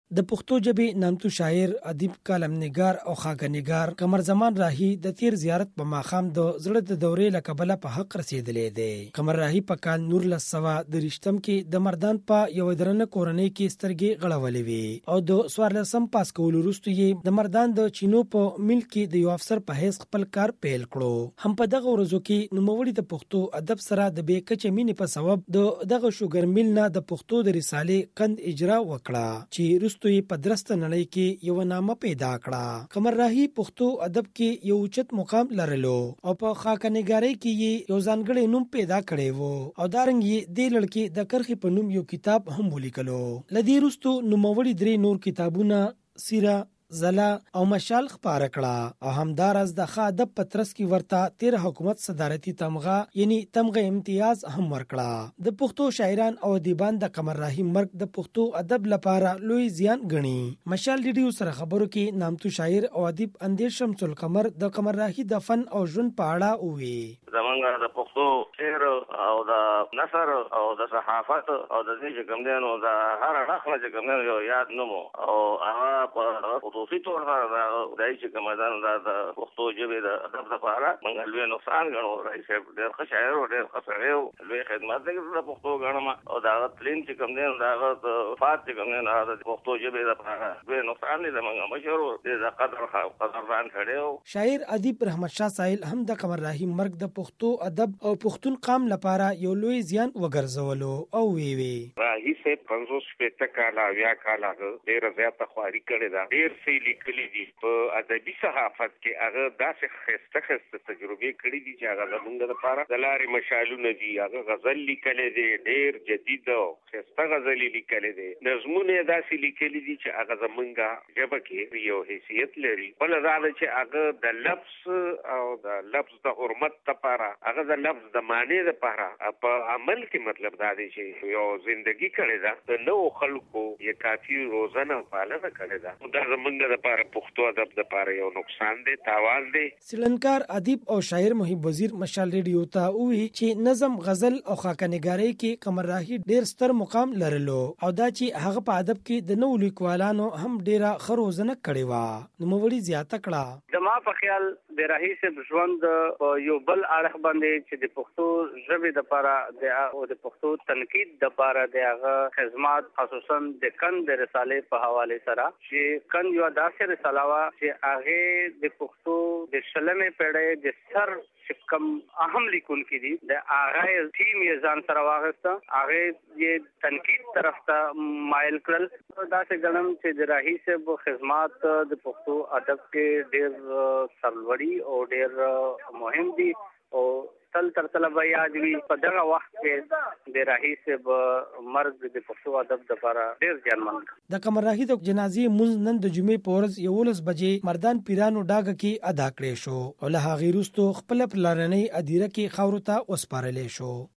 د پښتو ژبې نامتو شاعر، ادیب، کالمنګار او خاګنګار قمر زمان راهی د تیر زیارت په ماخام د زړه د دورې لکبله په حق رسیدلې دی. قمر راهی په کال 1923 کې د مردان په یو درنه کورنۍ کې سترګې غړولې وي او د 14 پاس کولو وروسته یې د مردان د چینو په مل کې د یو افسر په حیث خپل کار پیل کړو. هم په دغه ورځو کې نوموړي د پښتو ادب سره د بې کچې مینې په سبب دغه شوګر مل نه د پښتو د رسالې کند اجرا وکړه چې وروسته په درسته نړۍ کې یو نامه پیدا کړه. قمر راهی پښتو ادب کې یو اوچت مقام لرلو او په خاکنګارۍ کې یو ځانګړی نوم پیدا کړی وو او دارنګ د لړکې د کرخې په نوم یو کتاب هم ولیکلو. لدی وروسته نوموړي 3 نور کتابونه سیره، زلا او مشال خپاره کړه او همدارس د ادب پترس کې ورته 13 حکومت صدارتي تمغه یعنی تمغه امتیاز هم ورکړه. د پښتو شاعران او ادیبان د قمر راهی مرګ د پښتو ادب لپاره لوی زیان ګڼي. مشال ډیډیو سره خبرو کې نامتو شاعر او ادیب اندیش شمس القمر د قمر راهی د فن او ژوند په اړه وویل. زمونږ د پښتو شعر او د نثر او د صحافت او د دې کومدانو د هر اړخ نه کومدانو یو یاد نومو او هغه په خصوصي تور دا دای چې کومدان د پښتو ژبې د ادب لپاره موږ لوی نقصان غنو. رئیس ډېر ښه شاعر او ډېر ښه سړی او لوی خدمت کوي د پښتو غنم او دا تلین چې کومدان دا فات چې کومدان د پښتو ژبې لپاره لوی نقصان دي. موږ مشهور د قدران کړو. شاعر ادیب رحمت شاه سایل هم د قمر راهی مرګ د پښتو ادب او پښتون قام لپاره یو لوی زیان وګرځولو او وی راهی سے 550 کاله بیا کاله ډېر زیاته خواري کړې ده. ډېر څه لیکلي دي په ادبي صحافت کې. هغه داسې خسته تجربې کړې دي چې هغه زموږ لپاره د لارې مشالونه دي. هغه غزل لیکلی دی، ډېر جدید او خسته غزل لیکلی دی. نظمونه داسې لیکلي دي چې هغه زموږ ژبه کې یو حیثیت لري. بل دا چې هغه د لفظ او د لفظ د حرمت لپاره، هغه د لفظ د معنی لپاره په عمل کې مطلب دا دی چې یو ژوندۍ کړې ده. د نوو خلکو یې کافي روزنه پالنه کړې ده. دا زموږ لپاره پښتو ادب لپاره یو نقصان دی، تاوان دی. سیلنکار ادیب او شاعر محب وزیر مشال ریډیو ته وی چې نظم، غزل او خاکنګارۍ کې قمر راهی ډېر ستر مقام لرلو او دا چې هغه په ادب کې د نو لیکوالانو هم ډېره خروزنه کړې و. نوموړي زیاته کړه د ما په خیال د راهی صاحب ژوند یو بل اړخ باندې چې د پښتو ژبې لپاره او د پښتو تنقید لپاره د هغه خدمات خصوصا د کند رسالې په حواله سره چې کند یو داسې رساله وا چې هغه د پښتو د شلمې پیړۍ د سر کم اهم لیکونکي دي. د هغه ټیم یې ځان سره واغسته، هغه یې تنقید طرف ته مایل کړل. دا څنګه ګڼم چې د راهی صاحب خدمات د پښتو ادب کې ډېر سرلوړي او ډېر مهم دي او تل به یاد وي. په دغه وخت کې د راهی صاحب مرګ د پښتو ادب لپاره ډېر زیانمن. د قمر راهی د جنازې مونځ نن د جمعې په ورځ 11 بجې مردان پیرانو ډاګه کې ادا کړې شو او له هغې وروسته خپل پلارنۍ ادیره کې خاورو ته وسپارلې شو.